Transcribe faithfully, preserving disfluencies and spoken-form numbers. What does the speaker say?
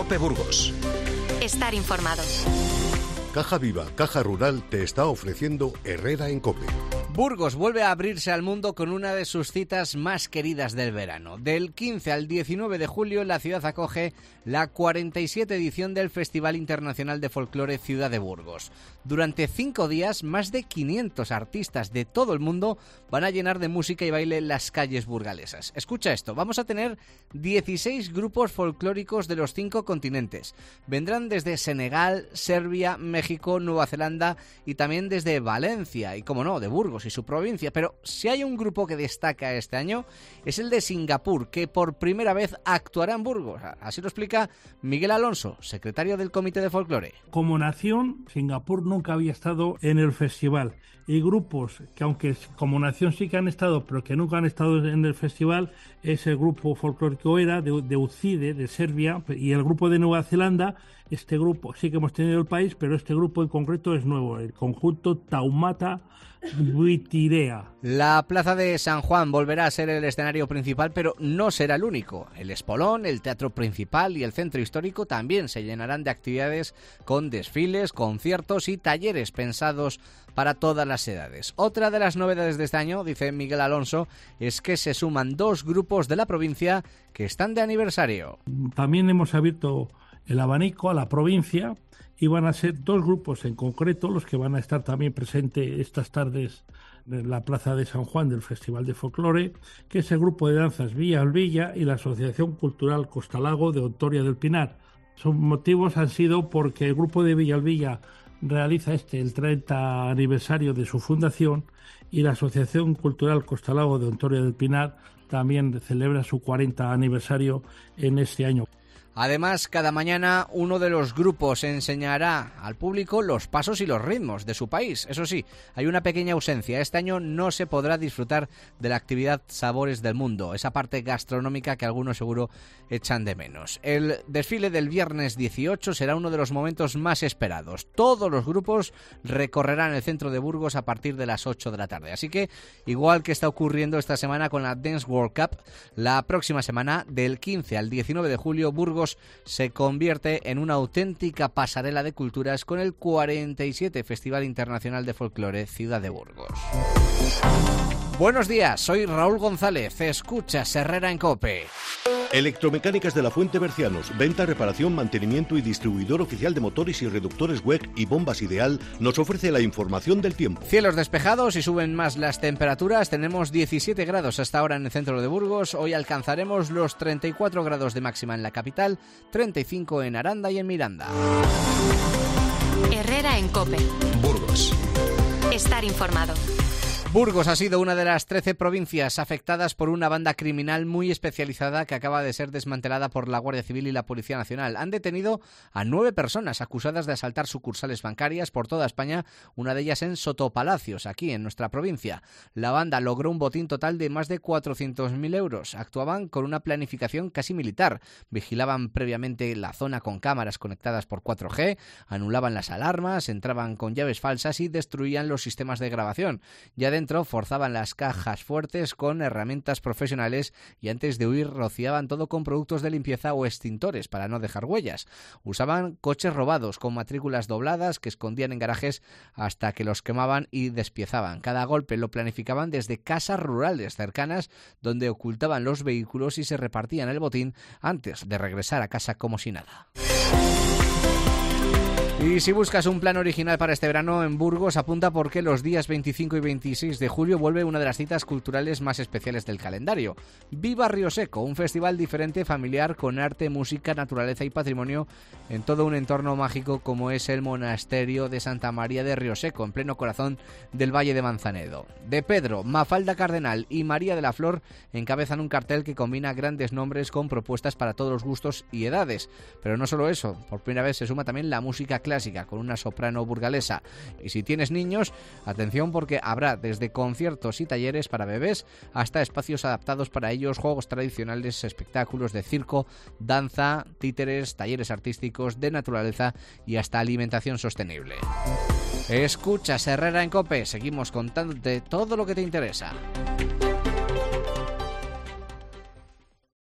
COPE Burgos. Estar informado. Caja Viva, Caja Rural te está ofreciendo Herrera en COPE. Burgos vuelve a abrirse al mundo con una de sus citas más queridas del verano. Del quince al diecinueve de julio, la ciudad acoge la cuarenta y siete edición del Festival Internacional de Folclore Ciudad de Burgos. Durante cinco días, más de quinientos artistas de todo el mundo van a llenar de música y baile las calles burgalesas. Escucha esto, vamos a tener dieciséis grupos folclóricos de los cinco continentes. Vendrán desde Senegal, Serbia, México, Nueva Zelanda y también desde Valencia y, como no, de Burgos y su provincia. Pero si hay un grupo que destaca este año es el de Singapur, que por primera vez actuará en Burgos. Así lo explica Miguel Alonso, secretario del Comité de Folclore. Como nación, Singapur nunca había estado en el festival, y grupos que, aunque como nación sí que han estado, pero que nunca han estado en el festival, es el grupo folclórico ERA de, de Ucide, de Serbia, y el grupo de Nueva Zelanda. Este grupo sí que hemos tenido el país, pero este grupo en concreto es nuevo, el conjunto Taumata Witirea. La plaza de San Juan volverá a ser el escenario principal, pero no será el único. El Espolón, el Teatro Principal y el Centro Histórico también se llenarán de actividades con desfiles, conciertos y talleres pensados para todas las edades. Otra de las novedades de este año, dice Miguel Alonso, es que se suman dos grupos de la provincia que están de aniversario. También hemos abierto el abanico a la provincia y van a ser dos grupos en concreto los que van a estar también presentes estas tardes en la Plaza de San Juan del Festival de Folclore, que es el grupo de danzas Villa al Villa y la Asociación Cultural Costalago de Ontoria del Pinar. Sus motivos han sido porque el grupo de Villa al Villa realiza este el treinta aniversario de su fundación y la Asociación Cultural Costalago de Ontoria del Pinar también celebra su cuarenta aniversario en este año. Además, cada mañana uno de los grupos enseñará al público los pasos y los ritmos de su país. Eso sí, hay una pequeña ausencia. Este año no se podrá disfrutar de la actividad Sabores del Mundo, esa parte gastronómica que algunos seguro echan de menos. El desfile del viernes dieciocho será uno de los momentos más esperados. Todos los grupos recorrerán el centro de Burgos a partir de las ocho de la tarde. Así que, igual que está ocurriendo esta semana con la Dance World Cup, la próxima semana, del quince al diecinueve de julio, Burgos se convierte en una auténtica pasarela de culturas con el cuarenta y siete Festival Internacional de Folclore Ciudad de Burgos. Buenos días, soy Raúl González, escuchas Herrera en COPE. Electromecánicas de la Fuente Bercianos, venta, reparación, mantenimiento y distribuidor oficial de motores y reductores W E C y bombas Ideal, nos ofrece la información del tiempo. Cielos despejados y suben más las temperaturas. Tenemos diecisiete grados hasta ahora en el centro de Burgos. Hoy alcanzaremos los treinta y cuatro grados de máxima en la capital, treinta y cinco en Aranda y en Miranda. Herrera en COPE. Burgos. Estar informado. Burgos ha sido una de las trece provincias afectadas por una banda criminal muy especializada que acaba de ser desmantelada por la Guardia Civil y la Policía Nacional. Han detenido a nueve personas acusadas de asaltar sucursales bancarias por toda España, una de ellas en Sotopalacios, aquí en nuestra provincia. La banda logró un botín total de más de cuatrocientos mil euros. Actuaban con una planificación casi militar. Vigilaban previamente la zona con cámaras conectadas por cuatro G, anulaban las alarmas, entraban con llaves falsas y destruían los sistemas de grabación. Ya de Dentro forzaban las cajas fuertes con herramientas profesionales y antes de huir rociaban todo con productos de limpieza o extintores para no dejar huellas. Usaban coches robados con matrículas dobladas que escondían en garajes hasta que los quemaban y despiezaban. Cada golpe lo planificaban desde casas rurales cercanas donde ocultaban los vehículos y se repartían el botín antes de regresar a casa como si nada. Y si buscas un plan original para este verano en Burgos, apunta porque los días veinticinco y veintiséis de julio vuelve una de las citas culturales más especiales del calendario. Viva Río Seco, un festival diferente, familiar, con arte, música, naturaleza y patrimonio en todo un entorno mágico como es el monasterio de Santa María de Río Seco, en pleno corazón del Valle de Manzanedo. De Pedro, Mafalda Cardenal y María de la Flor encabezan un cartel que combina grandes nombres con propuestas para todos los gustos y edades. Pero no solo eso, por primera vez se suma también la música clásica con una soprano burgalesa. Y si tienes niños, atención porque habrá desde conciertos y talleres para bebés hasta espacios adaptados para ellos, juegos tradicionales, espectáculos de circo, danza, títeres, talleres artísticos, de naturaleza y hasta alimentación sostenible. Escuchas Herrera en COPE, seguimos contándote todo lo que te interesa.